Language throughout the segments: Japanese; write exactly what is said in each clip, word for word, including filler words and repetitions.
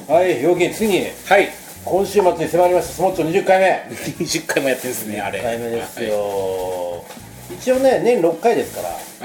はい、陽気ついにはい、 今週末に迫りましたスモッチョにじゅっかいめにじゅっかいもやってるんですね、あれにじゅっかいめですよ、はい、一応ね、年ろっかいですから。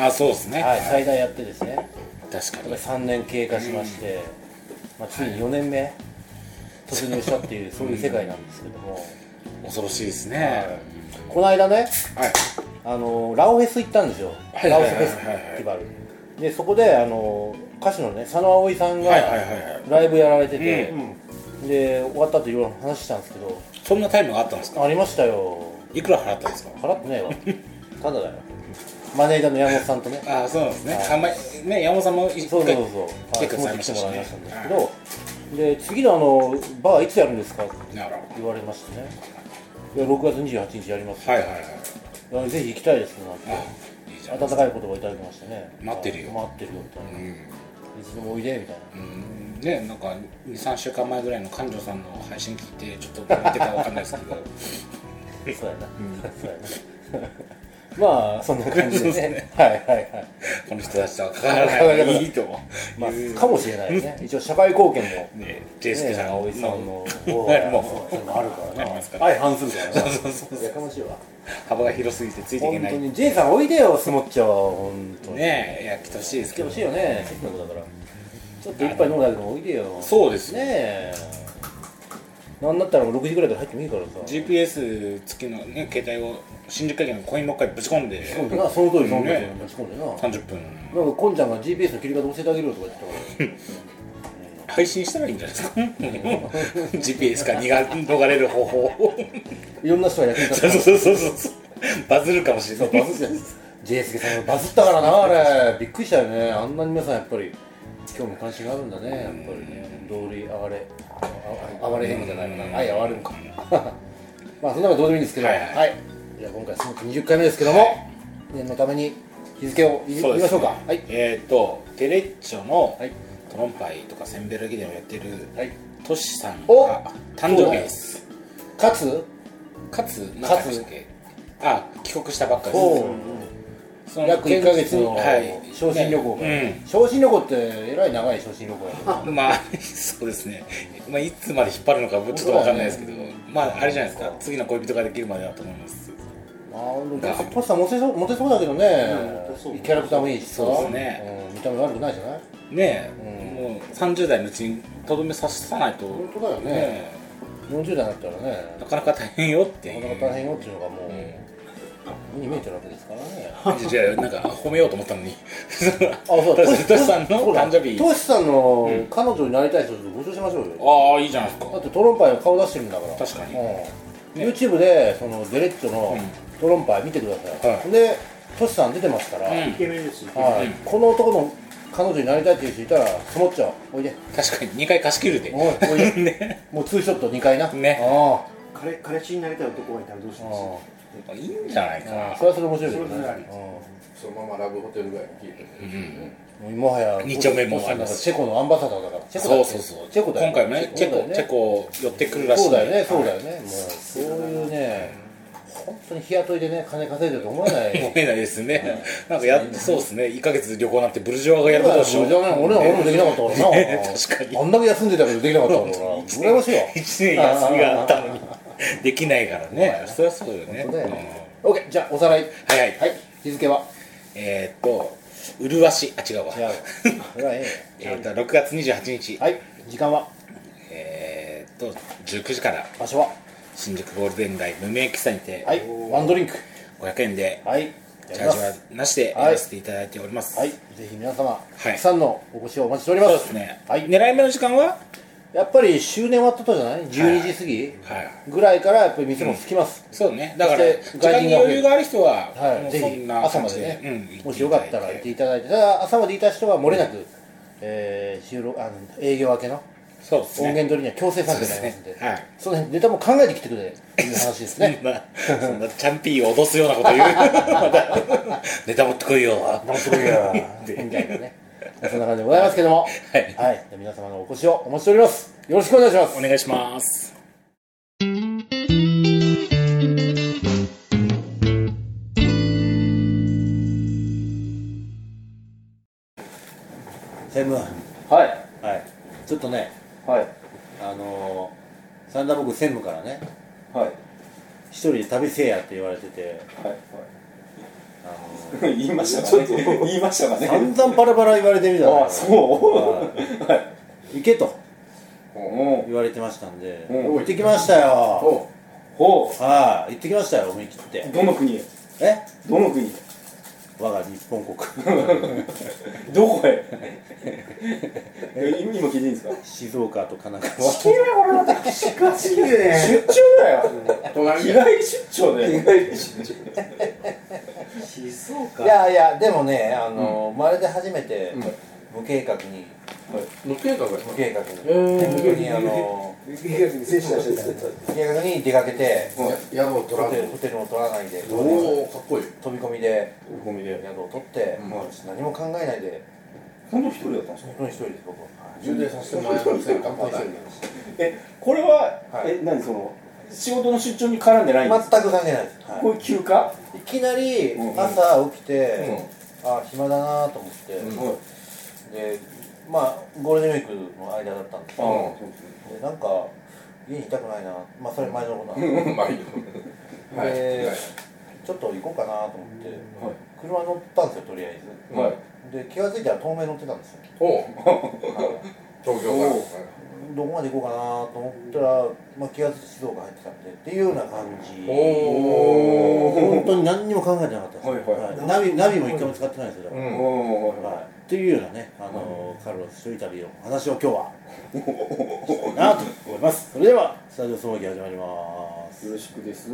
あ、そうですね、 はい、最大やってですね、 確かにさんねん経過しまして、まあ、ついによねんめ突入したっていうそういう世界なんですけども、 恐ろしいですね、 はい、この間ね、 はい、 あのラオフェス行ったんですよ、 はいラオスフェスティバルで、そこであの歌手のね、佐野葵さんがライブやられてて、で終わった後いろいろ話したんですけど、 そんなタイムがあったんですか？ ありましたよ。 いくら払ったんですか？ 払ってねえわただだよ、マネージャーの山本さんとね。 ああ、そうなんですね、あんまりね、山本さんも一そうそうそう回来てくださいま来したしね。 てもらいましたんですけど、で次のあのバーいつやるんですかってなるほ言われましてね、いやろくがつにじゅうはちにちやりますど、はいはいはい、 ぜひ行きたいですなんていいじゃん、 温かい言葉をいただきましてね、 待ってるよ待ってるよみたいな、 うん、 いつでもおいでみたいな、 うんね、なんかにさんしゅうかんまえぐらいの館長さんの配信聞いてちょっとどう見てたかわかんないですけどそうやな、うん、そうやなまあそんな感じでねはいはいはい、 この人たちとは関わらない方がいいと思う、 まあ、かもしれないね一応社会貢献もね、ジェイスケさん葵さんのもうそういうのあるからな、相反するからな、 そうそうそう、 やかましいわ、 幅が広すぎてついていけない。 本当に J さんおいでよ、スモッチャは本当にねえ、いや来てほしいです来てけどほしいよね、せっかくだからちょっと一杯飲むだけでもおいでよ。 そうですねえ、なんだったらもうろくじぐらいで入ってもいいからさ、 ジーピーエス 付きの、ね、携帯を新宿駅のコインロッカーにぶち込んで、 そうだな、その通りその通りねぶち込んでな、 さんじゅっぷんなんかこんちゃんが ジーピーエス の切り方教えてあげるよとか言ってたから配信したらいいんじゃないですかジーピーエス から逃れる方法をいろんな人が役に立そうってそうそうそうそう、バズるかもしれない。 バズってジェイスケさんがバズったからな、あれびっくりしたよね、あんなに皆さんやっぱり興味関心があるんだね、やっぱりね、同類哀れ哀れへんじゃないかな、愛哀れんかまあそんなのどうでもいいんですけど、 はいはいはい、じゃあ今回そのにじゅっかいめですけども、念のために日付を言いましょうか。はい、 えっとテレッチョのはいトロンパイとかセンベルギでもやってるはいトシさんおが誕生日です。 かつかつ何回でしたっけ？あ、帰国したばっかりおです。その約いっかげつのはい昇進旅行が、 ね昇進旅行ってえらい長い昇進旅行やけど、 まあそうですね、まあ、いつまで引っ張るのかちょっと分かんないですけど、まああれじゃないですか、次の恋人ができるまでだと思います。 まあトシさんモテそうモテそうだけどね、うん、キャラクターもいいしさ、 そうですね、 うん、見た目悪くないじゃないねえ、 うん、 もうさんじゅう代のうちにとどめささないと。 本当だよね、ね、よんじゅう代になったらね、 なかなか大変よっていう、 なかなか大変よっていうのがもう、目に見えてるわけですからね。 じゃあなんか褒めようと思ったのにあ、そうだ、 トシさんの誕生日、 トシさんの彼女になりたい人とご紹介しましょうよ。 ああ、いいじゃないですか。 だってトロンパイの顔出してるんだから。 確かに、 うんね、 YouTube でそのデレッチョのトロンパイ見てください、はい、でトシさん出てますから、イケメンです、はい、うん、この男の彼女になりたいっていう人いたらスモッチャおいで。 確かににかい貸し切るで、 おいおいでね、もうツーショットにかいな、 ね、 あ彼彼氏になりたい男がいたらどうします？ いいんじゃないかな。 それはそれ面白いですね。 そのままラブホテルぐらいに聞いてる、 もはやに丁目もあります。 チェコのアンバサダーだから。チェコそうそうそう。 チェコだよ。 今回もね、チェコチェコ寄ってくるらしい。 そうだよね、そうだよね。もうそういうね、本当に日雇いでね、金稼いでると思えない。 思えないですね。なんかやってそうですね。いっかげつ旅行なんてブルジョワがやることでしょ。 俺は俺もできなかったからな。 確かに。 あんだけ休んでたけどできなかったからな。羨ましいわ。 一年休みがあったのにできないからね。そりゃそうよね。 オッケー、じゃあおさらい。 はいはい。 日付はえっと麗しい、あ違うわ。 違う。 えっとろくがつにじゅうはちにち。 はい。時間はえっとじゅうくじから。 場所は新宿ゴールデン街無名喫茶にて、 はい、ワンドリンクごひゃくえんで、 はい、 チャージはなしでやらせていただいております。 はい、ぜひ皆様、たくさんのお越しをお待ちしております。 そうですね。 はい、 狙い目の時間はやっぱり終電終わったとじゃない？じゅうにじ過ぎぐらいからやっぱり店もつきます。 そうね。だから時間に余裕がある人は、 ぜひ朝までね、もしよかったらいていただいて、ただ朝までいた人は漏れなく収録あの営業明けのそうですね、 音源取りには強制参加になりますんで、はい、その辺ネタも考えてきてくれという話ですね。 そんなそんなチャンピーを脅すようなこと言うネタ持ってこいよ持ってこいよみたいなね、そんな感じでございますけども、はい、はい、皆様のお越しをお待ちしております。よろしくお願いします。 お願いします。 専務、はい、はい、ちょっとね、 はいあの三田僕専務からねはい一人で旅せえやって言われてて、 はいあはい言いましたかね言いましたかのね散々パラパラ言われてるじゃないあそうはい行けとお言われてましたんで、 うん行ってきましたよ。 おほはい、行ってきましたよ、思い切ってう。どの国へえどの国へ我が日本国どこへえ今聞いていいんですか静岡と神奈川地球これまた地球地球ね出張だよ隣日帰り出張で静岡いやいやでもねあの、まるで初めて無計画に無計画や無計画にへー本当にあの計画に接種してた無計画に出かけて宿を取らずホテルホテルも取らないでおおかっこいい飛び込みでゴミで宿を取って、 うん何も考えないで本当一人だったんですか本当に一人です僕は。 充電させてもらえませんか本当に一人パターンですえこれははいえ何その仕事の出張に絡んでないんですか全く関係ないです、はいこれ休暇いきなりうん朝起きて、あ暇だなと思って、 うんでまあゴールデンウィークの間だったんですけああど、 そうですねでなんか家にいたくないな、まあそれ前のことなんですうんまあいいよけど、 はいでちょっと行こうかなと思って、車乗ったんですよとりあえず、 はいで気が付いたら東名乗ってたんですよ、 おはい東京からどこまで行こうかなと思ったら、まあ、気が付いて静岡入ってたんでっていうような感じ。 お本当に何にも考えてなかったです、 はいはいナビナビも一回も使ってないですよ、だからうんおーはい、っていうようなね、あのーカルロス一人旅の話を今日はしたいなと思います。それではスタジオ騒ぎ始まります。 よろしくです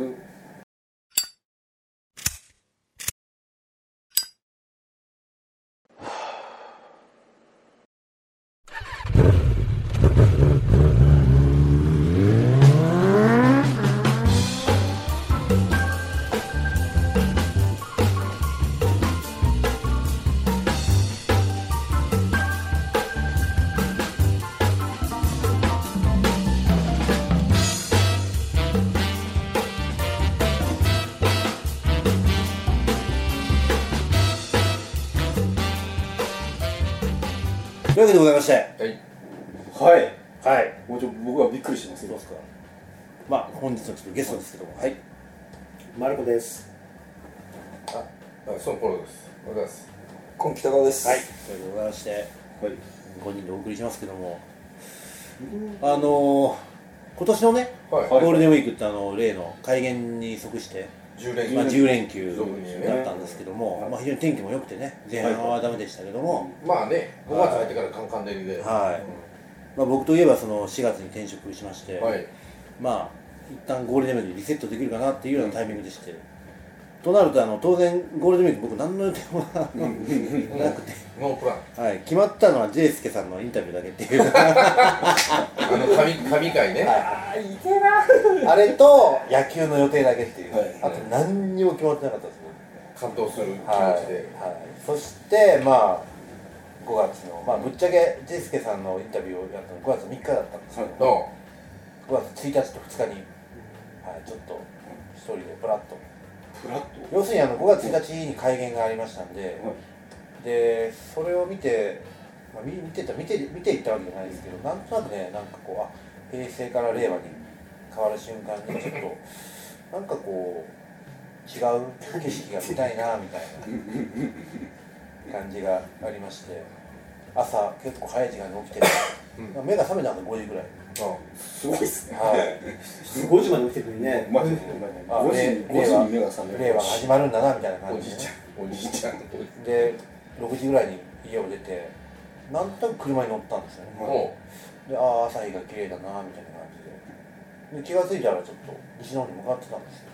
というわけでございまして、 はいはいはい、 もうちょ僕はびっくりしてますどうですか。まあ本日のちょっとゲストですけども、はい、 マルコです。 あその頃ですおはようございます今北川です。 はい、というわけでございまして、 はいごにんでお送りしますけども、あのー、今年のね、 はいゴールデンウィークってあの例の改元に即して、 じゅう連まあ、じゅう連休そうですねだったんですけども、まあ、非常に天気も良くてね、前半はダメでしたけども、 まあねごがつ入ってからカンカン照りではい、まあ、僕といえばそのしがつに転職しまして、 はいまあ一旦ゴールデンウィークでリセットできるかなっていうようなタイミングでして、となるとあの当然ゴールデンウィーク僕何の予定もなくて、 ノープランはい、決まったのはジェイスケさんのインタビューだけっていうあの神神回ねあーいてえなあれと野球の予定だけっていう、 はいあと何にも決まってなかったですね。 感動する気持ちで、 はい、はい、そしてまあごがつの、まあ、ぶっちゃけジェイスケさんのインタビューをやったのごがつみっかだったんですけど、 のごがつついたちとふつかに、はい、ちょっと一人でプラッとフラット要するにあのごがつついたちに改元がありましたんで、でそれを見て、まあ、見見てた見て見ていったわけじゃないですけど、なんとなくね、なんかこうあ平成から令和に変わる瞬間にちょっとなんかこう違う景色が見たいなみたいな感じがありまして、朝結構早い時間に起きて、まあ目が覚めたのがごじぐらい、 すごいっすねはい、 ごじまで起きてくるね。 マジであごじ令ごじに目が覚める令和が始まるんだなみたいなお感じで、 じいちゃんおじいちゃんでろくじぐらいに家を出てなんとなく車に乗ったんですよね、 もでああ朝日が綺麗だなみたいな感じで、で気が付いたらちょっと西の方に向かってたんですよ、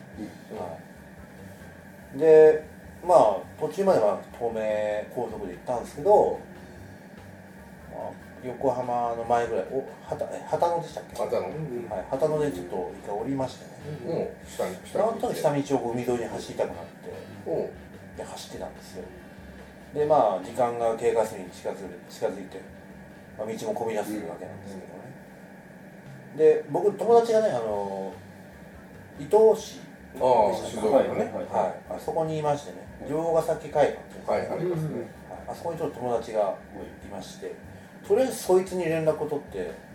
はい、でまあ途中までは東名高速で行ったんですけど、まあ、横浜の前ぐらいお旗え旗野でしたっけ、 うまたのはい、旗野でちょっと一回降りましてね、 もう下に下になんとなく下道をこう海沿いに走りたくなっておうで走ってたんですよ。でまあ時間が経過するに近づい近づいて、まあ、道も混み出すわけなんですけどね、で僕友達がねあの伊東市でああ静したか、 岡のねはい、あそこにいましてね、城ヶ崎海岸っていうんですか、 はいありますねはい、あそこにちょっと友達がいまして、とりあえずそいつに連絡を取って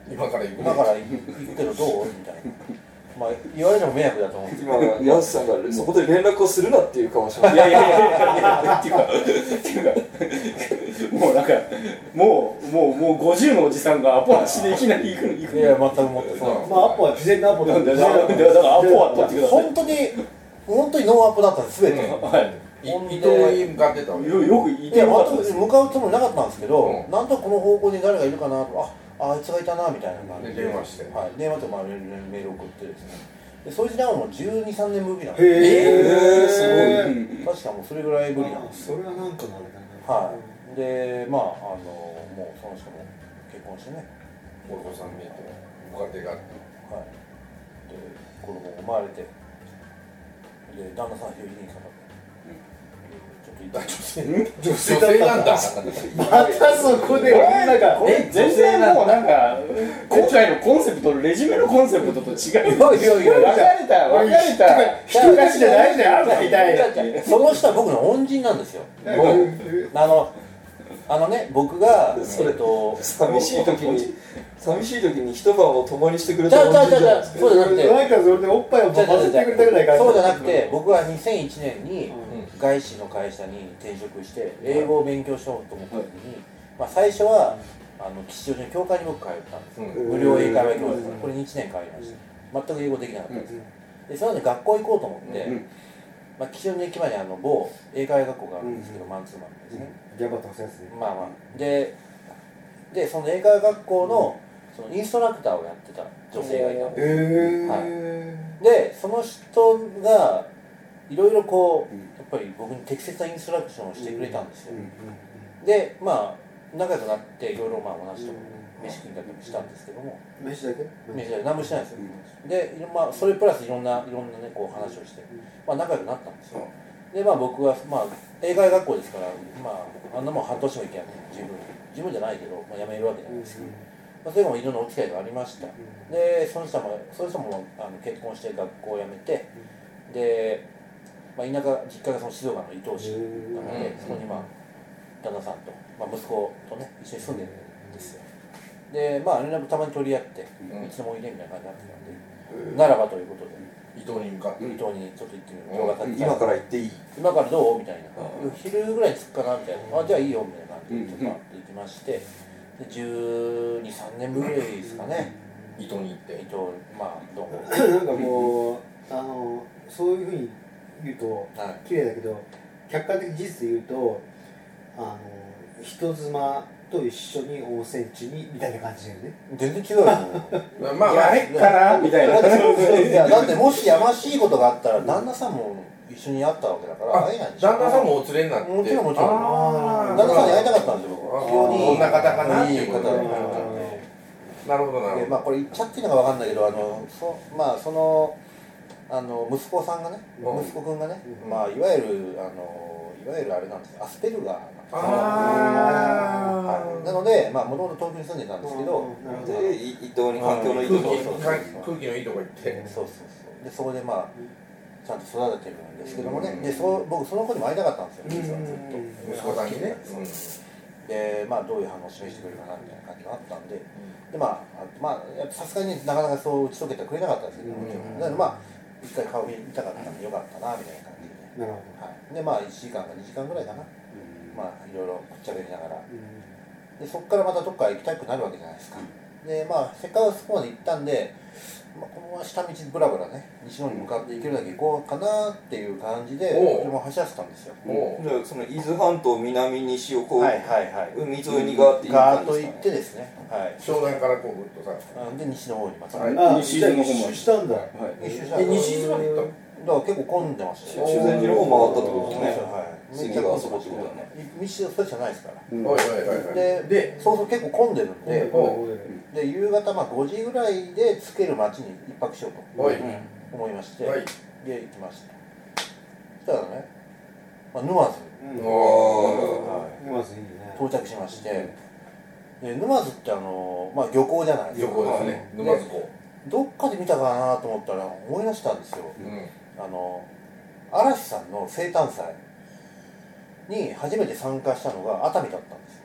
今から行く今から行くけどどうみたいな、まあ言われても迷惑だと思うんですけど、 今ヤスさんがそこで連絡をするなっていう顔をしました。 いやいやいやいやいやっていうかっていうかもうなんかもうもうもうごじゅうのおじさんがアポなしでいきなり行くの行くいや全く思ってそうなんです。 まあアポは事前のアポなんで、 だからだからアポは取ってください。 本当に本当にノーアップだったんです全て。 はい伊藤に向かってたわけよよくいていやよかったです。 全く向かうつもりなかったんですけど、 うんなんとこの方向に誰がいるかなと、ああいつがいたなみたいな感じで電話してはい、電話とかメールメール送ってですね、でそいつに会うのもじゅうに、さんねんぶりなんです。 へえすごい。 確かもうそれぐらいぶりなんです。 それはなんかのあれだね。 はいでまああのもうその人も結婚してね、 お子さん見えてご家庭があってはいで子供も生まれて、で旦那さん非常にいい方で、ちょっといた女性女性なんだまたそこでなんかえ全然もうなんか今回のコンセプトレジュメのコンセプトと違う。 いやいやいや分かれた分かれた人たちじゃないじゃん大体。 その人は僕の恩人なんですよ。あのあのね僕がえっと寂しい時に寂しい時に一晩を共にしてくれじゃたあじゃあじゃあですそうじゃなくてなんかそれでおっぱいをじゃあじゃあさせてくれたぐらいからそうじゃなくて僕はにせんいちねんに外資の会社に転職して英語を勉強しようと思った時に、まあ、最初はあの吉祥寺の教会に僕通ったんです、 うん無料英会話教室これにいちねん通いました全く英語できなかったんです、でその後学校行こうと思って、 うんまあ、吉祥寺の駅前にあの某英会話学校があるんですけど、マンツーマンですね、 ギャバとかそういうやつね。 まあまあででその英会話学校のそのインストラクターをやってた女性がいたんです、 へでその人がいろいろこうやっぱり僕に適切なインストラクションをしてくれたんですよ、でまあ仲良くなっていろいろまあ同じとこ飯食いに行ったりもしたんですけども、 え。飯だけ？ 飯で何もしてないですよ、でいろまあそれプラスいろんないろんなねこう話をして、まあ仲良くなったんですよ、でまあ僕はまあ英会話学校ですからまああんなもん半年も行けばね十分十分じゃないけど、まあ、辞めるわけじゃないですけど、まあ、それでもいろんなお付き合いがありました、でその人もその人もあの結婚して学校を辞めて、で、まあ、田舎実家がその静岡の伊東市なので、そこにまあ旦那さんと、まあ、息子とね一緒に住んでるんですよ、でまあ連絡たまに取り合って、 うんいつでもおいでみたいな感じになってたんで、ならばということで伊藤に向かって伊東にちょっと行ってみるうん動画撮って今から行っていい？ 今からどうみたいな、昼ぐらいに着くかなみたいな、あじゃあいいよみたいな感じでちょっと待って行きまして、でじゅうに、さんねんぶりですかね、 伊藤に行って伊藤まあどうもなんかもうあのそういうふうに言うとはい綺麗だけど、客観的事実で言うとあの人妻と一緒に温泉地にみたいな感じだよね。 全然違うよまあまあやれっかなみたいな。 いやだってもしやましいことがあったら旦那さんも一緒に会ったわけだから会えないでしょ。 旦那さんもお連れになってもちろんもちろんあー旦那さんに会いたかったんですよ僕あー非常にどんな方かなっていいいうことで方だったんで、 なるほどなるほどでまあこれ言っちゃっていいのかわかんないけどあのそまあそのあの息子さんがね、 うん息子くんがね、 うんまあいわゆるあのいわゆるあれなんですよアスペルガーなんですよ、 あはい、なのでまあもともと東京に住んでたんですけど、 なるほど。 でい伊藤に環境のいいところ空気空空気のいいとこ行ってそうそうそうでそこでまあちゃんと育ててるんですけどもね、でそう僕その子にも会いたかったんですよ実はずっと、 息子さんにねでまあどういう反応を示してくれるかなみたいな感じがあったんで、でまああまあさすがになかなかそう打ち解けてくれなかったんですけど、もちろんだからまあ一回顔見たかったんでよかったなみたいな感じで、 なるほはい、でまあいちじかんかにじかんぐらいかな、まあいろいろくっちゃべりながら、でそこからまたどっか行きたくなるわけじゃないですか、でまあせっかくそこまで行ったんで、まあ、このまま下道ブラブラね西の方に向かって行けるだけ行こうかなっていう感じでおう車を走らせたんですよ。 もじゃあその伊豆半島南西をこう、 はいはいはい海沿いにガーって行ったんですかガーッと行ってですね、はい、 う湘南からこうぐっとさうんで西の方にまた、 はいど。あ、 西出の方まで一周したんだ。 はい。 一周したえ西島まで行っだから結構混んでましたよ。 修善寺の方回ったってことですねはい、 次があそこってことだね道それじゃないですから。 たはいはいはいはいで、 でそうそう結構混んでるんで、 おで夕方まあごじぐらいで着ける町に一泊しようとはい思いまして、 はいで行きました。そしたらね、まあ、沼津うん。 おはいまずいいね。 到着しまして、で沼津ってあのまあ漁港じゃないですか。 漁港ですね沼津港どっかで見たかなと思ったら思い出したんですよ。 うんあの嵐さんの生誕祭に初めて参加したのが熱海だったんですよ。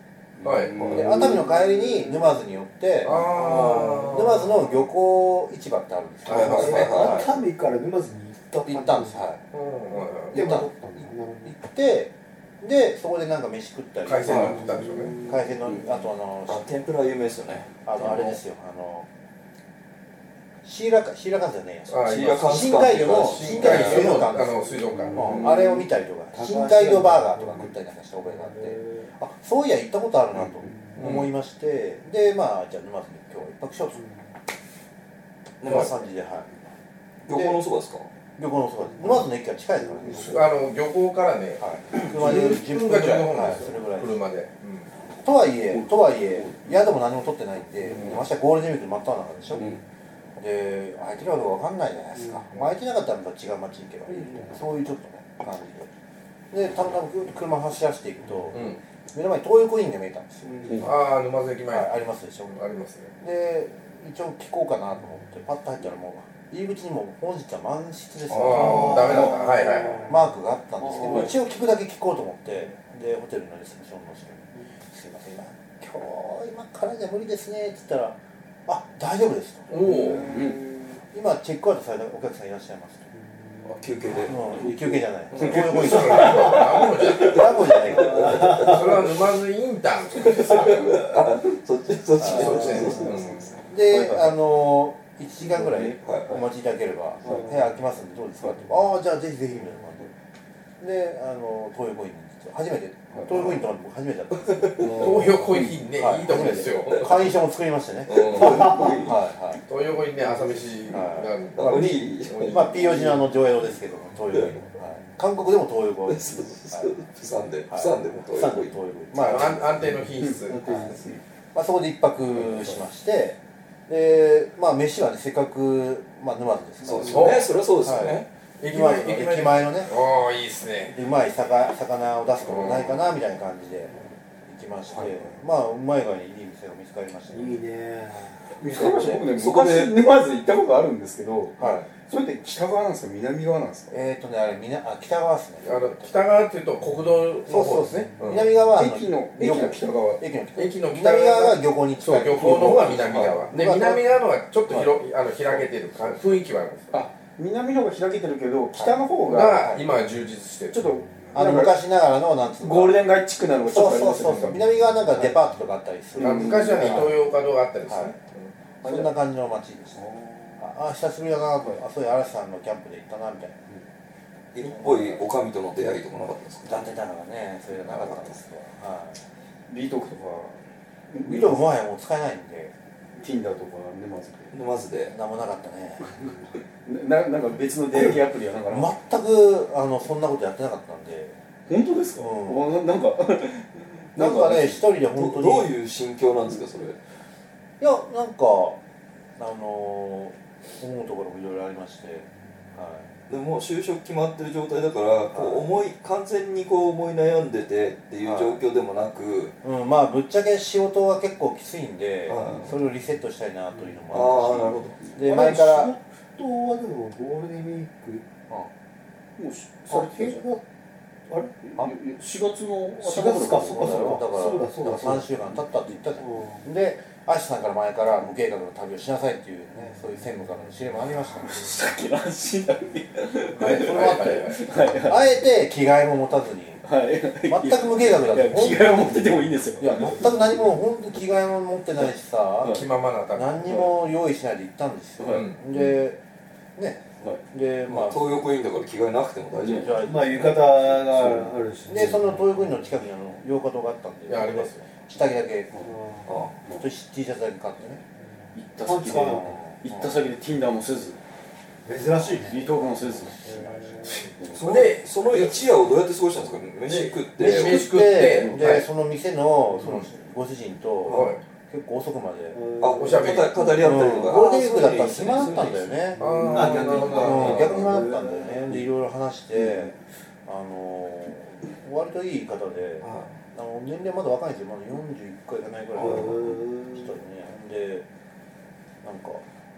はいで熱海の帰りに沼津に寄ってあ沼津の漁港市場ってあるんですよ、 はいはいはいはい熱海から沼津に行った行ったんです、はい、 うんで行った戻ったんだ行ってでそこでなんか飯食ったり海鮮丼食ったんでしょうね海鮮のあとあのあ天ぷら有名ですよね。 あのあれですよあのシーラカシーラカンじゃねえやあシーラカンス深海魚の深海魚のあ深海魚の水族館うんあれを見たりとか深海魚バーガーとか食ったりなんかした覚えがあってあそういや行ったことあるなと思いましてでまあじゃあ沼津に今日は一泊しようと沼津感じではい漁港のそばですか？ 漁港のそばです沼津の駅から近いですからねあの漁港からねはい車でじゅっぷんぐらいはいそれぐらい車でとはいえとはいえ宿も何も取ってないんでましてやゴールデンウィーク真っ只中でしょで空いてるかどうか分かんないじゃないですか、空いてなかったらまた違う街に行けばいいみたいなそういうちょっとね感じででたまたま車走らせていくと、 うん目の前に東横インが見えたんですよ、 ああ沼津駅前はい、ありますでしょありますねで一応聞こうかなと思ってパッと入ったらもう入り口にも本日は満室ですあよあダメだったはいはいはいマークがあったんですけど一応聞くだけ聞こうと思ってでホテルのレセプションの人に「すいません今今日今からじゃ無理ですね」って言ったら「あ大丈夫です」と。 おお今チェックアウトされたお客さんいらっしゃいますと。 あ休憩で。 うん、休憩じゃない。東横イン。 それはブラボーじゃないから。 それは沼津インターの時ですよそっちそっちそっちねで、あのいちじかんぐらいはいお待ちいただければ部屋空きますんでどうですかって。ああじゃあぜひぜひみたいな感じで。で、あの東横インに初めて東横インとか僕初めてだったんですよ。 東横インねいいとこですよ会員証も作りましてね。はいはい。 東横インね朝飯がおにぎり。 まあ ピーオージー のあの上映ですけど東横イン。韓国でも東横イン。 プサンでプサンでもプサンで東横イン。まあ安安定の品質まあ、そこで一泊しましてで、まあ、飯はねせっかく、まあ、沼津ですからそうですよね。それはそうですよはいね。 駅沼津の前駅前駅前のねおおいいですねうまい魚魚を出すところないかなみたいな感じで行きまして、まあうまい具合にいい店が見つかりましたいいね見つかりました僕ねそこで昔沼津行ったことあるんですけどはいそれって北側なんですか南側なんですかえっ、ー、とねあれみなあ北側ですねあの北側っていうと国道の方ですねうん南側はあの駅の駅の北側駅の北駅の北南側が漁港にそう近い漁港の方が南側ではい南側の方がちょっと広あの開けてるか雰囲気はあるんですあ南の方が開けてるけど北の方がが今は充実してるちょっとあの昔ながらのなんつうのゴールデン街チックなのがちょっとありそうそうそうますよねそう南側なんかデパートとかあったりする、 あ昔はねイトーヨーカドーがあったりですねそんな感じの街でしたああ久しぶりだなとあそういう嵐さんのキャンプで行ったなみたいな色っぽいおかみとの出会いとかなかったんですか？ 残念ながらねそれがなかったんですけどはいビートークとかビデオもはやもう使えないんで Tinder とか沼津沼津で。 何もなかったねでななんか別の出会いアプリやなんかな全くあのそんなことやってなかったんで本当ですか、 うんあなんかなんかね一人でど本当にどういう心境なんですかそれ？ いやなんかあのー、思うところもいろいろありましてはいでももう就職決まってる状態だからこう思い完全にこう思い悩んでてっていう状況でもなく、 うん、まあぶっちゃけ仕事が結構きついんで、 はいそれをリセットしたいなというのあもああなるほど。 るしで前から仕事はでもゴールデンウィークもうしされてたじゃんあれあしがつのしがつかそうかだそうかからそうだそうださんしゅうかん経ったって言ったじゃんでアシさんから前から無計画の旅をしなさいっていうねそういう専務からの指令もありましたのでさっきの話だけはいそれもあってあえて着替えも持たずにはい全く無計画だといや着替えを持っててもいいんですよいや全く何も本当着替えも持ってないしさ気ままな旅何にも用意しないで行ったんですようんでねでまあ東横インだから着替えなくても大丈夫。 じゃあまあ浴衣があるしでその東横インの近くにあの洋華堂があったんでいやありますよ下着だけあ T シャツだけ買ってね行った先で行った先で Tinder もせず珍しいねビートークもせずそのでその一夜をどうやって過ごしたんですか？飯食って飯食っ飯食っててはいでその店のそのご主人とはい結構遅くまであおしゃべり語語り合ったりとか。 ゴールデンウィークだったら暇だったんだよねああ逆にうん逆に暇だったんだよねでいろいろ話してあの割といい方であの年齢まだ若いんですよまだよんじゅういっかいいかないぐらいの人でねでなんか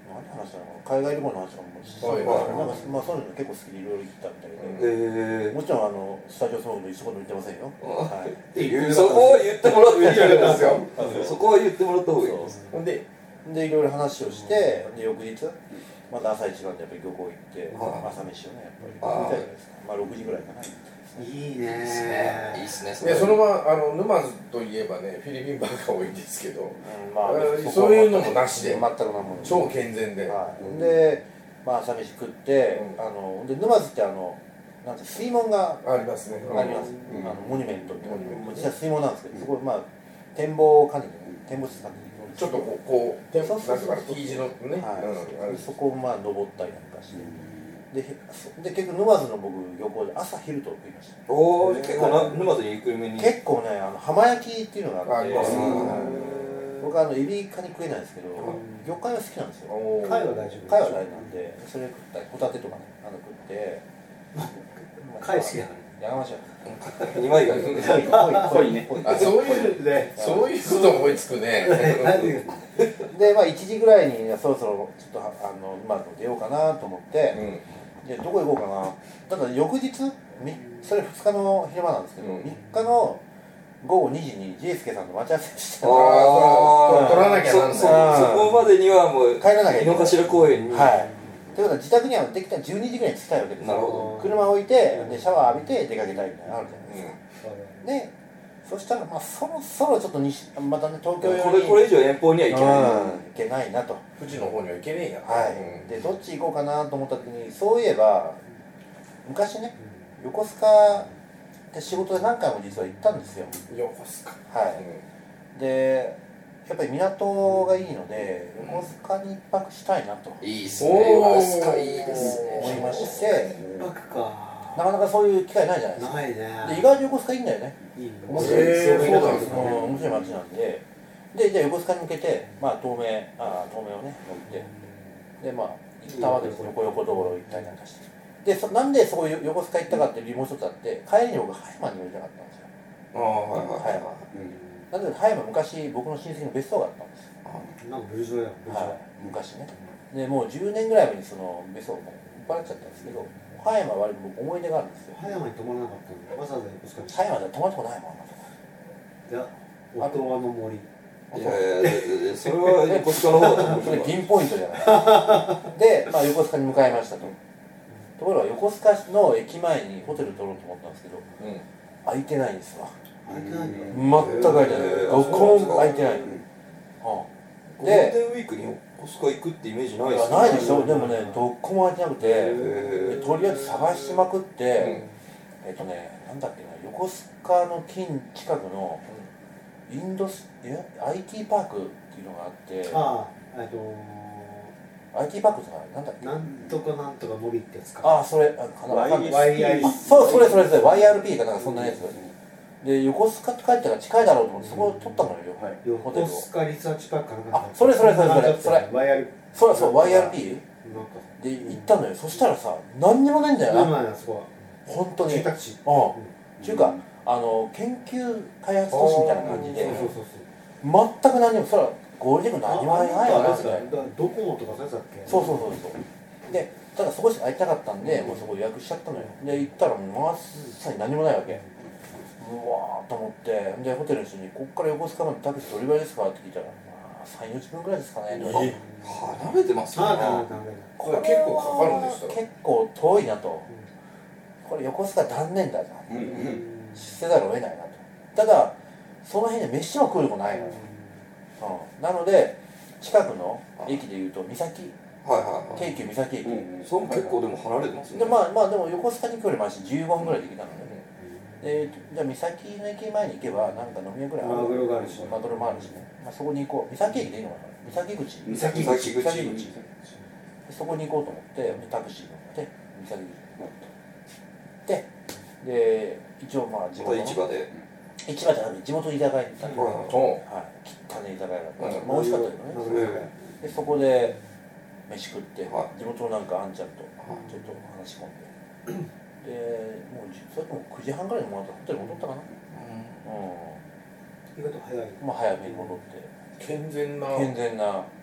何話したの海外旅行の話とかもしてはいなんかまあそういうの結構好きでいろいろ行ったみたいで、 へえもちろんあのスタジオスモークと一緒こと言ってませんよ。はい。 そこは言ってもらっていい言ってますよそこは言ってもらった方がいいほんででいろいろ話をしてで翌日また朝一番でやっぱり漁港行ってはい朝飯をねやっぱりあー食べたいじゃないですか。まあろくじぐらいかな。 いいいいっねすねいいっすねそでそのままあの沼津といえばねフィリピンバーが多いんですけどうんまああそういうのもなしで全くなもの超健全で、 はい。でまあ朝飯食ってうんあので沼津ってあのなんて水門がありますねあります、 うんあのモニュメントってモニュメント実は水門なんですけど、そこまあ展望管理で展望室管理ちょっとこうこうてそうそうそうなんとか T 字のね、 はいうんあるそこをまあ登ったりなんかして、でへで結局沼津の僕漁港で朝昼と食いました。 おお結構な沼津に行くめに結構ねあの浜焼きっていうのがあってありますね僕はあのエビカニ食えないんですけど、魚介は好きなんですよ。 おー貝は大丈夫貝は大事なんでそれ食ったりホタテとかねあの食って貝好きだかやがましょう二枚貝のね濃いねあそういうでそういうこと思いつくねでまあいちじぐらいにそろそろちょっとあの沼津出ようかなと思って、 うんでどこ行こうかなただ翌日みそれふつかの昼間なんですけど、 うんみっかのごごにじにジェイスケさんと待ち合わせしてああ取らなきゃなんないそそそこまでにはもう帰らなきゃいけない井の頭公園にはいということは自宅にはできたじゅうにじぐらいに着きたいわけですよなるほ車置いてでシャワー浴びて出かけたいみたいなのあるじゃないですか、でそしたらまあそろそろちょっと西またね東京よりこれこれ以上遠方には行けないうん行けないなと富士の方には行けねえやはい、でどっち行こうかなと思った時にそういえば昔ね横須賀って仕事で何回も実は行ったんですようん横須賀はいでやっぱり港がいいので横須賀に一泊したいなといいっすね横須賀いいです思いねましてバクかなかなかそういう機会ないじゃないですかないねで意外と横須賀いいんだよねいいね面白いへーそうなんですうん面白い街なんででじゃあ横須賀に向けてまあ東名あ東名をね乗ってでまあ行ったわけですよ横横道路行ったりなんかしてでそなんでそこ横須賀行ったかっていう理由もう一つあって帰りに僕葉山に寄りたかったんですよああはいはい葉山なので葉山昔僕の親戚の別荘があったんですよなんかブルジョワやブルジョワはい、昔ねでもうじゅうねんぐらい前にその別荘を売っ払っちゃったんですけど葉山は割と僕思い出があるんですよ葉山に泊まらなかったのわざわざ横須賀に葉山で泊まるとこないもんなとこいや音羽の森いやいやででそれは横須賀の方だと思うそれピンポイントじゃないで、まあ、横須賀に向かいましたとところが横須賀の駅前にホテル取ろうと思ったんですけどうん空いてないんですわあれない全く空いてないへーどこも空いてない、うん、 ゴールデンウィークに横須賀行くってイメージないいですやないでしょでもねどこも空いてなくてへでーとりあえず探しまくって、えっとねなんだっけな横須賀の近近くのインドスいや アイティー パークっていうのがあってああえっとアイティー パークじゃないなんだっけなんとかなんとか森ってやつかああそれあかなわかんないワイアイエスあそうそれそれそれ ワイアールピー かなんかそんなやつで横須賀って書いてたから近いだろうと思ってそこを取ったのよ、 横ホテルを須賀リサーチパークかなんかあそれそれそれそれそれワイアールそうそう ワイアールピーなんかで行ったのよそしたらさ何にもないんだよな今のそこは本当に住宅地うんっていうかあの研究開発都市みたいな感じでそうそうそうそう全く何にもそれは合理的に何もないよなみたいなドコモとかそうやつだっけそうそうそうそうでただそこしか空いてなかったんでもうそこ予約しちゃったのよで行ったらもうまさに何もないわけうわーと思ってでホテルの人に「こっから横須賀までタクシーどれぐらいですか?」って聞いたら「まあ、さん、よじゅっぷんぐらいですかね」とか言って離れてますよああねダメダメこれ結構かかるんですよ結構遠いなとこれ横須賀断念だなうんうんせざるを得ないなとただその辺で飯も食うとこないなと、うん、なので近くの駅でいうと三崎はいはいはい京急三崎駅、 それも結構でも離れてますでねまあまあでも横須賀に来るましじゅうごふんぐらいできたのね、でじゃあ三崎の駅前に行けばなんか飲み屋ぐらいあるマグロがあるしマグロもあるしね、まあ、そこに行こう三崎駅でいいのかな三崎口三崎三崎口三崎口でそこに行こうと思ってでタクシー乗って三崎口に乗ってで一応まあ地また元の市場で市場じゃなくて地元の居酒屋に行ったの、 はいとはい、汚い居酒屋だった、 うんまあ、美味しかったけどね、でそこで飯食って、 は地元のなんかあんちゃんとちょっと話し込んで、でもうじそれともくじはんぐらいにもらったホテル戻ったかな、う意外と早いんまあ、早めに戻って健全な健全な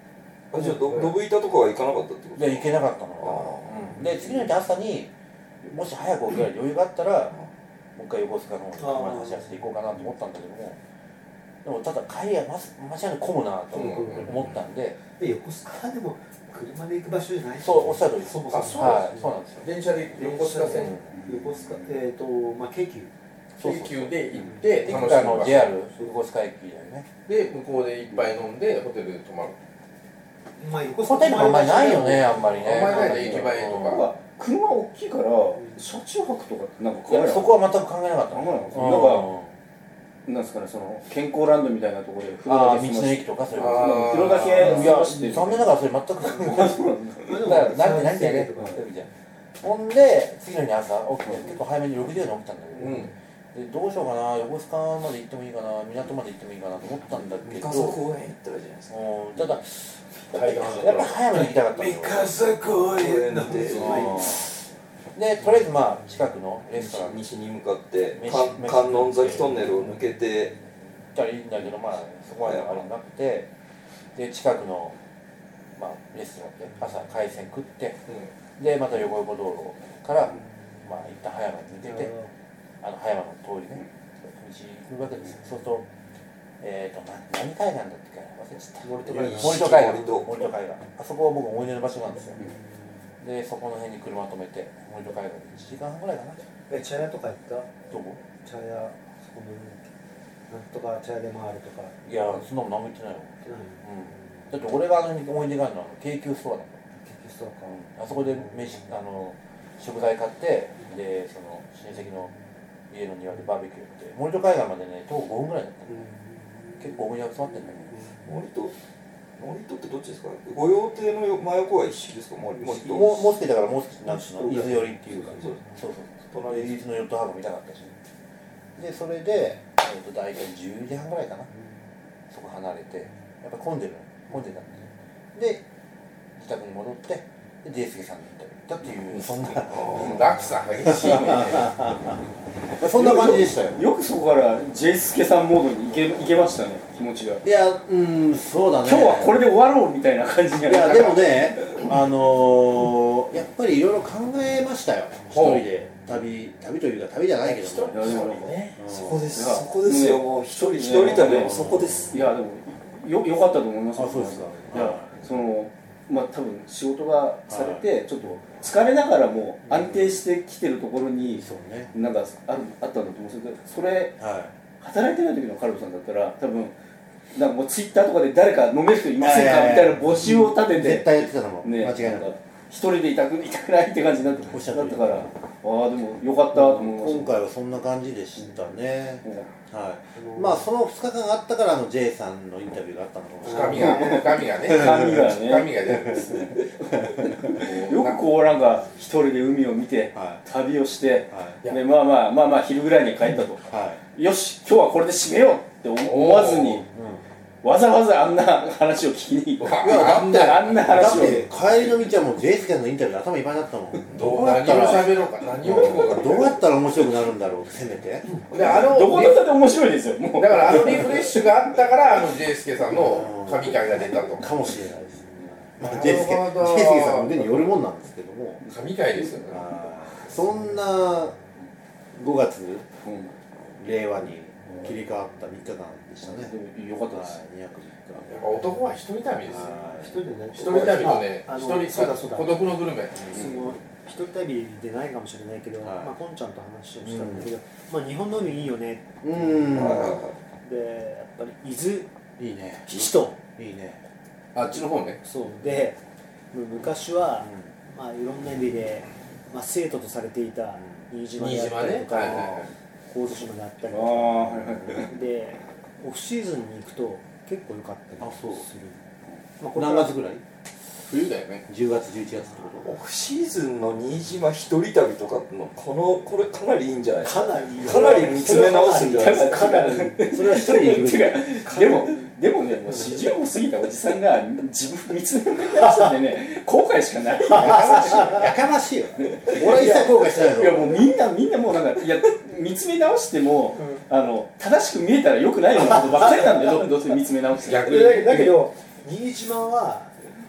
あじゃあドブ板とかは行かなかったってこと？ で行けなかったの、うん、で次の日朝にもし早く起きられる余裕があったらもう一回横須賀の方に走らせて行こうかなと思ったんだけども、でもただ帰りはま間違いなく混むなと思ったんで、 で横須賀でも車で行く場所じゃない。 そうおっしゃる通りです。 そもそもあそうはいそうなんですよ。 電車で横須賀線横須賀えっとまあ京急そうそう京急で行ってで楽しむあの ジェイアール 横須賀駅だよね。 で向こうで一杯飲んでホテルで泊まる。 まあ横須賀ホテルもあんまりないよねあんまりね。 あんまりないね駅前とかなんか車大きいから車中泊とかってなんかいやそこは全く考えなかった考えなかったうんなんかなんですかね、その健康ランドみたいなところで風ああ呂だけ道の駅とかそれこあー風呂だけそいや過ごして残念ながらそれ全く考えなかっただからなんてなんてやねとかほんで次の日朝起きて結構早めにろくじぐらいに起きたんだけど、 うんでどうしようかな横須賀まで行ってもいいかな港まで行ってもいいかなと思ったんだけど、 三笠公園行ったらいいじゃないですか。 うんただ海岸やっぱ早めに行きたかったんだよ笠公園だってうんでとりあえずまあ近くのレストランに西に向かって飯観飯観音崎トンネルを抜けて行ったらいいんだけどまあそこまであれなくてで近くの、まあ、レストランで朝海鮮食ってでまた横横道路からまあ一旦葉山に抜けてあの葉山の通りね道行くわけですよ。そうするとえっ、ー、とな何海岸だってか忘れちゃった森戸海岸森戸海岸森戸森戸海岸あそこは僕思い出の場所なんですよ。でそこの辺に車止めて森戸海岸でいちじかんはんぐらいかな。 え茶屋とか行ったどこ茶屋そこのなんとか茶屋で回るとかいやそんなもん何も言ってないよ、 行ってないうん、だって俺があの思い出があるのは京急ストアだもん。 結局そうかあそこで飯あの食材買ってでその親戚の家の庭でバーベキューやって森戸海岸までね徒歩ごふんぐらいだったの、結構大盛り集まってんだよね。 森と森とってどっちですか？御用邸の真横は一緒ですか？森森ともうもうすけだからもう少しなんつうの伊豆寄りっていうかそうそうそう隣で伊豆のヨットハーバー見たかったしでそれで、えー、と大体じゅうじはんぐらいかな、そこ離れてやっぱ混んでる混んでたんですよ。で自宅に戻ってでデイスケさんに行ったっていうそんな落差激しいね。 そんな感じでしたよ。 よくそこからジェイスケさんモードに行け行けましたね、気持ちが。 いやうんそうだね。 今日はこれで終わろうみたいな感じにいやでもねあのー、やっぱりいろいろ考えましたよ一人で旅旅というか旅じゃないけどもいやでもね。 そこですいやそこですよ、もう一人一人旅はもうそこです。 いやでもよよかったと思います。 あそうですか。 いやそのまあ多分仕事がされてちょっと疲れながらも安定してきてるところにそうねなんかあるあったんだと思うんですけど、それは働いてない時のカルボさんだったら多分なんかもうツイッターとかで誰か飲める人いませんかみたいな募集を立てい絶て対やってたのもね、 間違いなく一人でいたくいたくないって感じになっておっしゃる通りだったから、ああでもよかったと思いました。 今回はそんな感じでしたね、 うんはいまあそのふつかかんあったからあの J さんのインタビューがあったのかもしれない。 深みが深みがね。 深みがね深みが出るんですね。 よくこうなんか一人で海を見ては旅をして、 はいでまあまあまあまあ昼ぐらいに帰ったと、 はいよし今日はこれで締めようって思わずにわざわざあんな話を聞きに行く。 いやあんなあんなだ話をって帰りの道はもう J スケのインタビューで頭いっぱいになったもん。 どう何をやったら喋ろうか何を聞こうかみたいな。 どうやったら面白くなるんだろうせめて。 であのどこだって面白いですよもう。 だからあのリフレッシュがあったからあのジェイスケさんの神回が出たと。 かもしれないです。まあな J スケるほど J スケさんの腕によるもんなんですけども。 神回ですよね。 そんなごがつうん令和に切り替わったみっかかんでしたね。 でもよかったです。 にひゃくみっか。 やっぱ男は一人旅ですよ。 一人でね一人旅とねああの一人そうだそうだ孤独のグルメ。 その一人旅でないかもしれないけど、 はいまあこんちゃんと話をしたんだけど、まあ日本の海いいよね。 うーん。 でやっぱり伊豆いいね。 七島いいね。 あっちの方ね。 そうで昔は、まあいろんな意味で、まあ、生徒とされていた新島であったりとか、 新島ねはいはいはい神津島であったりああとかはいはい。 でオフシーズンに行くと結構良かったりあそうする。まあこれ何月ぐらい？ 冬だよね。 じゅうがつじゅういちがつってこオフシーズンの新島一人旅とかのこのこれかなりいいんじゃないですか。 かなりいいよかなり見つめ直すんじゃないですか。 かなりと？それは一人で行くべきだ。 でもでもねもう四十を過ぎたおじさんが自分見つめ直すんでね後悔しかない。 やかましいよ。俺は一切後悔してないいやよ。 もうみんなみんなもうなんかいや見つめ直しても、あの正しく見えたらよくないようなことばっかりなんだよどうせ見つめ直して。 逆でだけだけど新島は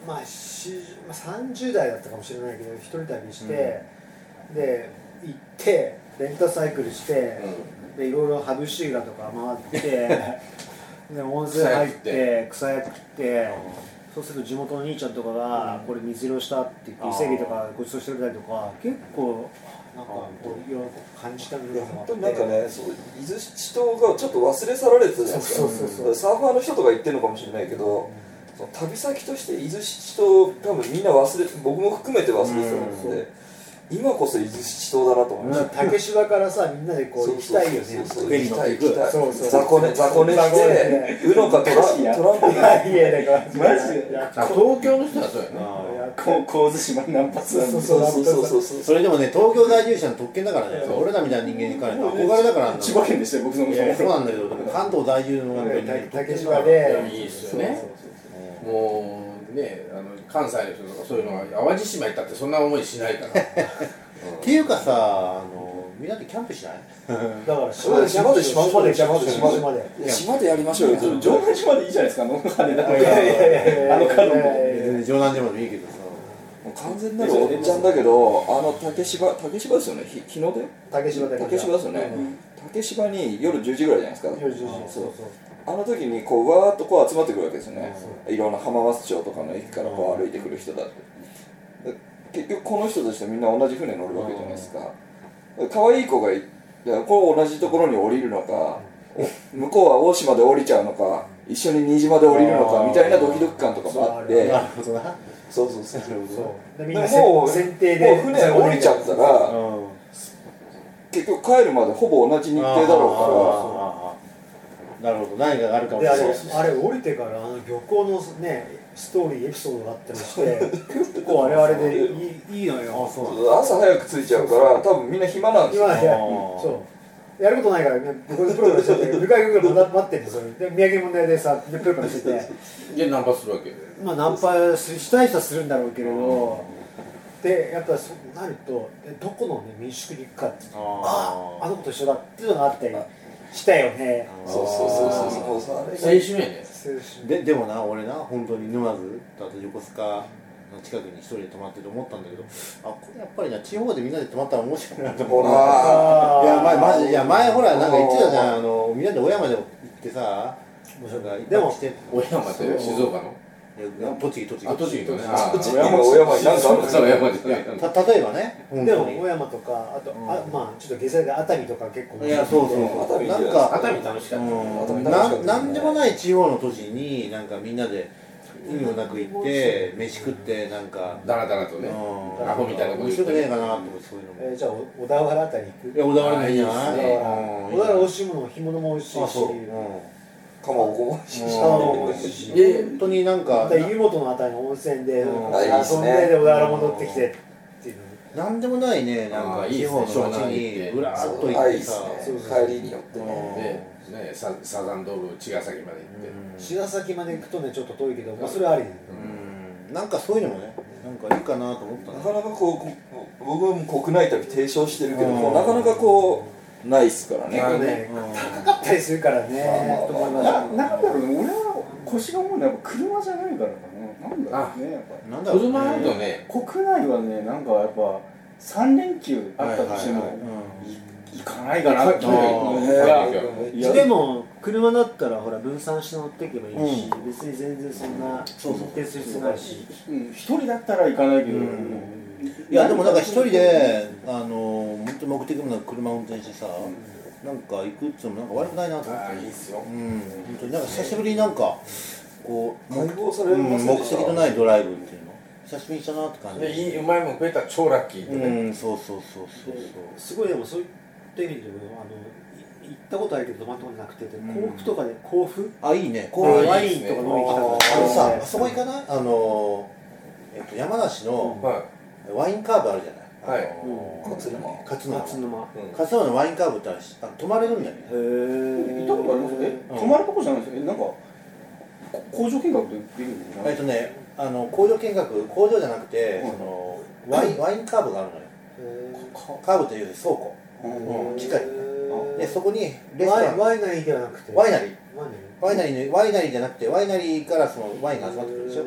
まあしまあ、さんじゅう代だったかもしれないけど一人旅して、うん、で行ってレンタサイクルして、うん、でいろいろハブシーガとか回ってで温泉入って草屋食って、そうすると地元の兄ちゃんとかが、うん、これ水色したって言って伊勢海老とかごちそうしてくれたりとか結構なんかこういろいろ感じた部分があって、 本当になんかね、そう伊豆七島がちょっと忘れ去られてたじゃないですか。 そうそうそうそう、 サーファーの人とか言ってるのかもしれないけど、うん、その旅先として伊豆七島多分みんな忘れ、僕も含めて忘れてたので、うん、今こそ伊豆七島だなと思いました。 竹芝からさ、みんなでこう行きたいよね。 行きたい行きたい。雑魚寝雑魚寝してウノかトラトランプ家でマジで東京の人はそうやね。神津島何発なんですそうそうそうそうそう。それでもね、東京在住者の特権だからね。俺らみたいな人間に関しては憧れだから。 千葉県でしたよ、僕の。 そうなんだけど、関東在住の竹芝でいいですよね。もうね、あの関西の人とかそういうのは淡路島行ったってそんな思いしないから。 っていうかさ、あのみんなでキャンプしない？ だから島で島で島で島で島で島でやりましょうよ。 城南島でいいじゃないですか、あの金だから。 いやいやいやあの角も。 城南島でもいいけどさ。 完全なるおっちゃんだけど、あの竹芝竹芝ですよね。日の出？ 竹芝で竹芝ですよね。竹芝に夜じゅうじぐらいじゃないですか。 夜じゅうじ。 そう。あの時にこうわーっとこう集まってくるわけですよね。いろんな浜松町とかの駅からこう歩いてくる人だって。結局この人たちとみんな同じ船乗るわけじゃないですか。可愛い子がいやこう同じところに降りるのか、向こうは大島で降りちゃうのか、一緒に新島で降りるのかみたいなドキドキ感とかもあって、 なるほどな。 そうそうそう。 そうみんなもう選定でもう船降りちゃったら、結局帰るまでほぼ同じ日程だろうから。なるほど、何かがあるかもしれない。 ない。 あれ降りてからあの漁港のねストーリーエピソードがあったりして結構あれあれでいいいいのよ。 朝早く着いちゃうから多分みんな暇なんですよ。 今やそうやることないからね、ここでプログラムしてて迎え来るから待ってるんですよ。で土産問題でさプログラムしててでナンパするわけ。 まあナンパしたい人はするんだろうけれど、でやっぱそうなるとえどこの、ね、民宿に行くかってあああの子と一緒だっていうのがあったりしたよね。 そうそうそうそうそう。 青春やね。 ででもな、俺な、本当に沼津だと横須賀の近くに一人で泊まってて思ったんだけど、あ、これやっぱりな、地方でみんなで泊まったら面白いなと思うな。いや、前マジいや前ほらなんか言ってたじゃん、あのみんなで小山で行ってさ、 でも小山って静岡の。 栃木栃木あ栃木とね。 小山小山になんかあるんですか。 例えばね。 でも小山とかあとあまあちょっと下世で熱海とか結構いやそうそう熱海なんか熱海楽しかった。 なんなんでもない地方の都市になんかみんなで意味もなく行って飯食ってなんかダラダラとね。アホみたいなこと面白くねえかなと思ってそういうのも。 えじゃあ小田原あたり行く？ いや小田原もいいじゃない。 小田原美味しいもの干物も美味しいし。 かまぼこも美味しいし。 で本当になんか湯本のあたりの温泉で遊んでで小田原戻ってきてっていう。 なんでもないね、なんか地方の町にぶらーっと行ってさ、 帰りによってね、ね、サザンドーム茅ヶ崎まで行って、 茅ヶ崎まで行くとねちょっと遠いけど、まあそれあり。 なんかそういうのもね、なんかいいかなと思った。 なかなかこう僕も国内旅提唱してるけど、なかなかこうないっすからね。 高かったりするからね。と思います。 なんだろうね、俺は腰が重いのはやっぱ車じゃないからかな。なんだろうね、やっぱ。 なんだろうね。 車あるとね、 国内はね、なんかやっぱ三連休あったとしても行かないかなって。 でも車だったらほら分散して乗っていけばいいし、別に全然そんな運転する必要ないし。 一人だったら行かないけど。 いやでもなんか一人であの本当目的の車運転してさ、なんか行くっていうのもなんか悪くないなと思って。 いいっすよ。 うん、本当になんか久しぶりになんかこう解放されますね。 目的のないドライブっていうの久しぶりにしたなって感じ。 でいいうまいもん食えたら超ラッキーってね。 うん、そうそうそうそうそう。 すごいでもそういった意味でもあの行ったことあるけど泊まったことなくて、甲府とかで甲府？ あいいね。 甲府ワインとか飲みに来たから。 あのさ、あそこ行かない？あのえっと山梨のワインカーブあるじゃない。 はい。 勝沼。 勝沼。勝沼。 勝沼のワインカーブってあるし、泊まれるんだよね。 へえ。 行ったことあります？え、泊まるとこじゃないですよ。え、なんか工場見学できるんですか？ えっとね、あの工場見学、工場じゃなくて、そのワインワインカーブがあるのよ。カーブという倉庫。機械でそこにレストラン。 ワイナリーではなくて。 ワイナリー。 ワイナリー。 ワイナリーワイナリーじゃなくてワイナリーからそのワインが集まってくるでしょ。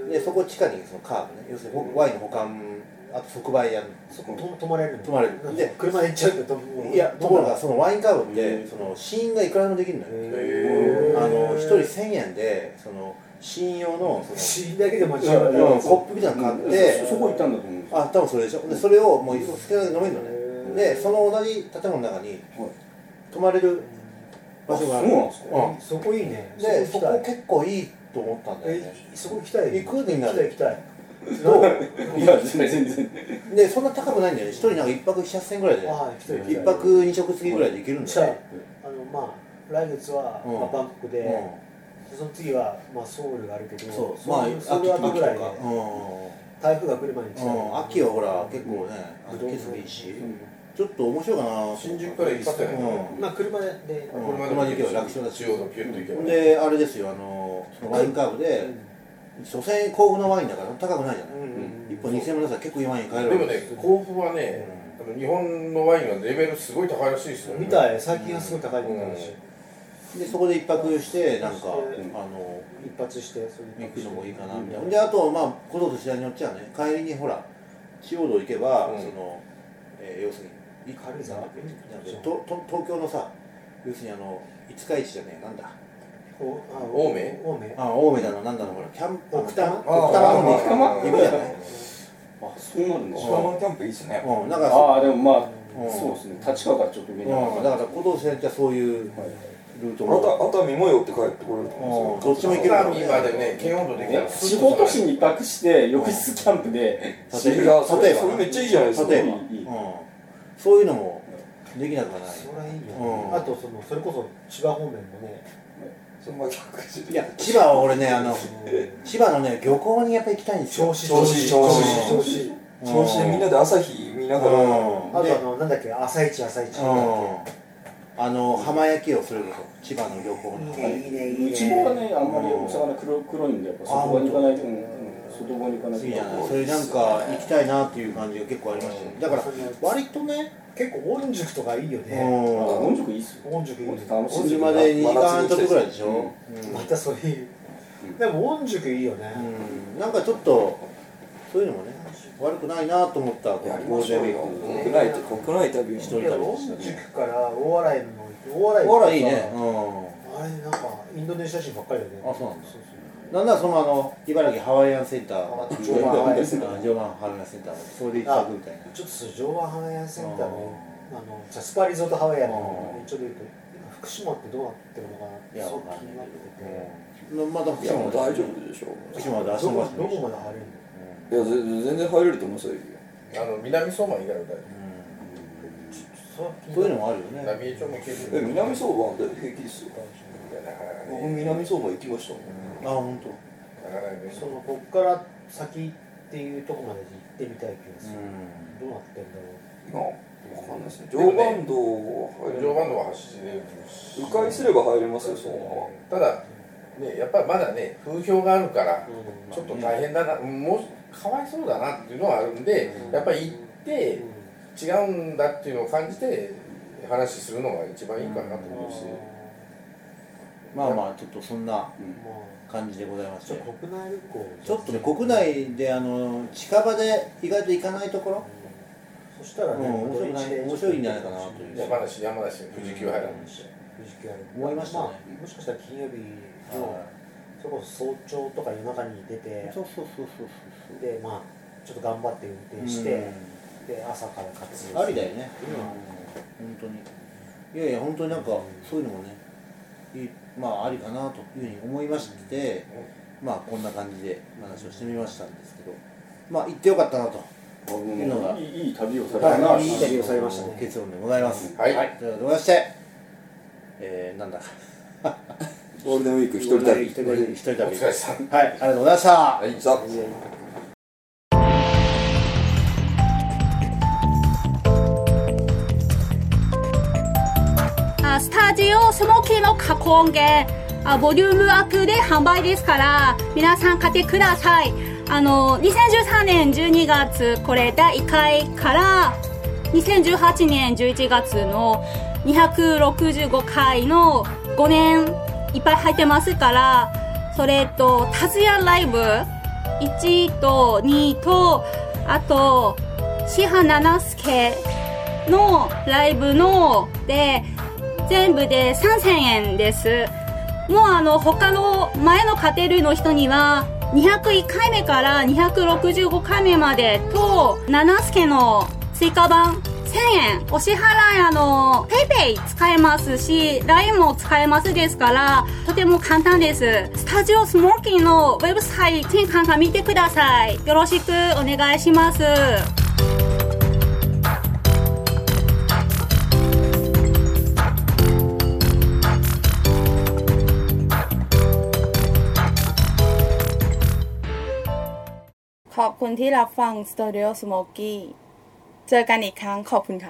でそこ地下にそのカーブね、要するにワインの保管、あと即売やるの。 そこと泊まれるの？ 泊まれる。 で車で行っちゃうけど、 いやところがそのワインカーブってその試飲がいくらでもできるのよ。あの一人せんえんでその試飲用のその試飲だけでもコップみたいなの買ってそこ行ったんだと思うんですよ。 あ多分それでしょ。でそれをもう好きなだけ飲めるのね。でその同じ建物の中に泊まれる場所がある。 そうなんですか。 うんそこいいね。 でそこそこ行きたい。 結構いいと思ったんだよね。 えそこ行きたい。 行くみんなで行きたい行きたい。 どういや全然全然。 でそんな高くないんだよね。一人なんか一泊ななせんえんぐらいでああ行きたい行きたい。 一泊二食付きぐらいで行けるんじゃあだよね。 あのまあ来月はうんまあバンコクで、 うその次はまあソウルがあるけど、 んそうそまあのそれ後ぐらいで秋とか台風が来る前に来たい。 うんうん秋はほら結構ねあの景色いいしちょっと面白いかな。 新宿から一発やね、 うんまあ車でうん車車で行けば楽勝だし。 中央のピュッと行けばね、 であれですよあのそのワインカーブで所詮甲府のワインだから高くないじゃない。一本にせんえんも出したら結構いいワイン買えるでもね甲府はね、あの日本のワインはレベルすごい高いらしいですよ、 みたい最近はすごい高いみたいだし、 でそこで一泊してなんかそしてあの一発してそれ行くのもいいかなみたいな。であとまあことと次第によっちゃね帰りにほら中央道行けば、 うんその、えー、要するに軽井沢なんかとと東京のさ要するにあの五日市じゃねえなんだおあ青梅青梅あ青梅だのなんだのほらキャンプ奥多摩奥多摩の方に奥多摩行くじゃない。 あそうなるの。 シカマキャンプいいっすね。 うんなんかああでもまあうんそうですね。立川からちょっと上に上うんだからことと次第によっちゃそういうルートあもた熱海も寄って帰ってこれると思うんですよ。 どっちも行けるから熱海までね検温度できたら仕事市に一泊して翌日キャンプで。 例えいやそれば例えばそれめっちゃいいじゃないですか。 例えば、 いいいいうん、そういうのもできなくはない。 それはいいよ、 うんあとそのそれこそ千葉方面もねそのまま逆いや千葉は俺ねあの千葉のね漁港にやっぱり行きたいんですよ。 銚子銚子銚子銚子調子でみんなで朝日見ながら、 うんであとあのなんだっけ朝市朝市うんあの浜焼きをすること千葉の漁港に。 いいねいいねうちもはねあんまりお魚黒黒いんでやっぱ外側に行かないと、うんうん外側に行かないといいじゃない。それなんか行きたいなっていう感じが結構ありましたよ。だから割とね、 結構御宿とかいいようねあん本宿いいっすよ。 御宿いいよ楽しい。 車でにじかんちょっとぐらいでしょ。うんまたそれいいでも御宿いいよねうんなんかちょっとそういうのもね悪くないなと思ったやりゴールデンウィましょうよ。 ーク。 国内と国内旅一人いや御宿から大洗の大洗ほらいいね。 さうん。 あれなんかインドネシア人ばっかりだよねあそうなんだそうそうなんならそのあの茨城ハワイアンセンター、 あ常磐ハワイアンセンターあ常磐ハワイアンセンター、それで一泊みたいな。 ちょっとそれ常磐ハワイアンセンターのあのジャスパーリゾートハワイアンのうんちょっと言うと今福島ってどうなってるのかなっていやそう気になっててうんまだ福いやもう大丈夫。 夫でしょう。 福島で足どこ伸ばしてどこまで入れるのいや全全然入れると思いますよ。 あの南相馬以外は大丈そうそういうのもあるよ夫ね。 浪江町も行けるえ南相馬で平気ですよ。 いやなかなか僕ね南相馬行きましたもん。 あ本当。 なかなかねそのこっから先っていうとこまで行ってみたい気がするうどうなってんだろうまあわかんないですね。常磐道は入れる。 常磐道は走れるし迂回すれば入れますよ相馬は。 ただねやっぱりまだね風評があるからうんちょっと大変だな、もうかわいそうだなっていうのはあるんで、やっぱり行って違うんだっていうのを感じて話するのが一番いいかなと思うし、 まあまあちょっとそんなま感じでございましあちょてっと国内旅行ちょっとね国内であの近場で意外と行かないところ、 そしたらねうん面白いな面白いんじゃないかなという山梨山梨の富士急ハイランド富士急ある思いましたねまあもしかしたら金曜日のそれこそ早朝とか夜中に出てそうそうそうそうそうでまあちょっと頑張って運転して、で朝から活動するありだよねっていうのは本当にいやいや本当になんかそういうのもねいいまあありかなというふうに思いましてまあこんな感じで話をしてみましたんですけどまあ行ってよかったなというのがいいいい旅をされたな。 はいいい旅をされましたね結論でございますはい、 ということでございましてえー、なんだゴールデンウィーク一人旅。 一人旅一人旅お疲れさんはいありがとうございましたはいさああスタジオスモーキーの加工音源あボリュームアップで販売ですから皆さん買ってください。あのにせんじゅうさんねんじゅうにがつこれだいいっかいからにせんじゅうはちねんじゅういちがつのにひゃくろくじゅうごかいのごねんいっぱい入ってますからそれと達也ライブいちとにと、あと志賀七助のライブので全部でさんぜんえんです。もうあの他の前のカテゴリーの人にはにひゃくいっかいめからにひゃくろくじゅうごかいめまでと七助の追加版せんえんお支払いあの PayPay 使えますし ライン も使えますですからとても簡単です。スタジオスモーキーのウェブサイトぜひ簡単見てください。よろしくお願いします。ขอบคุณที่รับฟัง Studio Smoky เจอกันอีกครั้งขอบคุณค่ะ